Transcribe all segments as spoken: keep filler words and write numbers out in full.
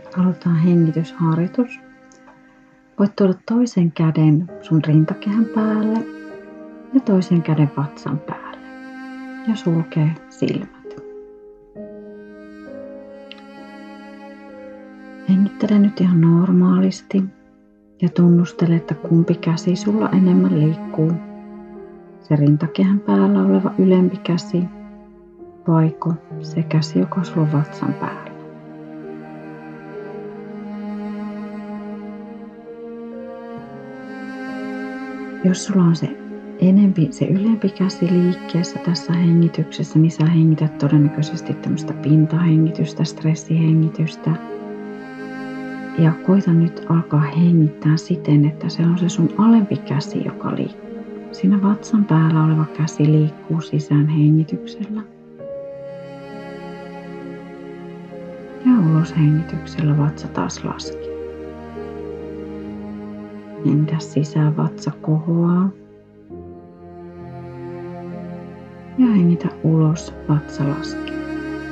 Aloitetaan hengitysharjoitus. Voit tuoda toisen käden sun rintakehän päälle ja toisen käden vatsan päälle ja sulkee silmät. Hengittele nyt ihan normaalisti ja tunnustele, että kumpi käsi sulla enemmän liikkuu. Se rintakehän päällä oleva ylempi käsi vaiko se käsi, joka sulla on vatsan päällä. Jos sulla on se enempi, se ylempi käsi liikkeessä tässä hengityksessä, niin sä hengität todennäköisesti tämmöistä pintahengitystä, stressihengitystä. Ja koita nyt alkaa hengittää siten, että se on se sun alempi käsi, joka liikkuu. Siinä vatsan päällä oleva käsi liikkuu sisään hengityksellä. Ja ulos hengityksellä vatsa taas laskee. Hengitä sisään, vatsa kohoaa. Ja hengitä ulos, vatsa laskee.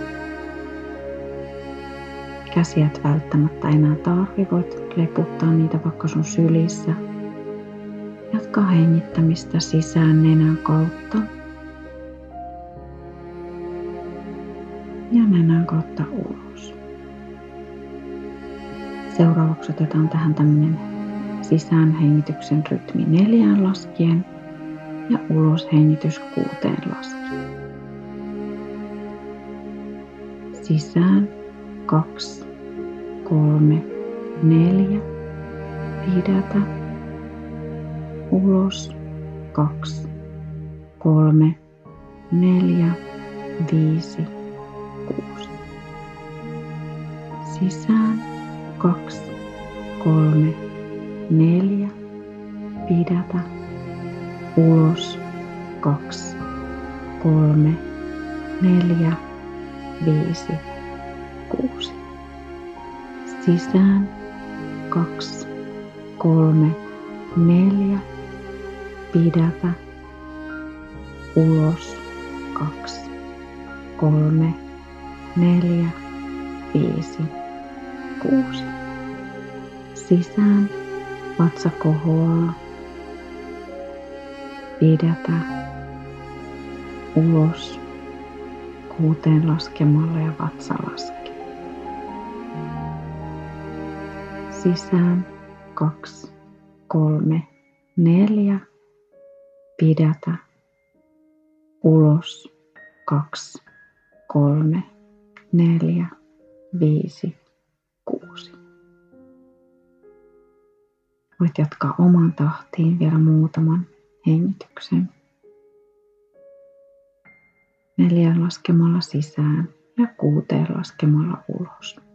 Käsiä et välttämättä enää tarvi, voit leputtaa niitä vaikka sun sylissä. Jatka hengittämistä sisään nenän kautta. Ja nenän kautta ulos. Seuraavaksi otetaan tähän tämmönen sisään hengityksen rytmi neljään laskien ja ulos hengitys kuuteen laskien. Sisään kaksi, kolme, neljä, pidätä. Ulos kaksi, kolme, neljä, viisi, kuusi. Sisään kaksi, kolme, neljä, pidätä. Ulos kaksi, kolme, neljä, viisi, kuusi. Sisään kaksi, kolme, neljä, pidätä. Ulos kaksi, kolme, neljä, viisi, kuusi. Sisään vatsa kohoaa. Pidätä. Ulos kuuteen laskemalla ja vatsa laskee. Sisään kaksi, kolme, neljä. Pidätä. Ulos kaksi, kolme, neljä, viisi, kuusi. Voit jatkaa oman tahtiin vielä muutaman hengityksen. Neljään laskemalla sisään ja kuuteen laskemalla ulos.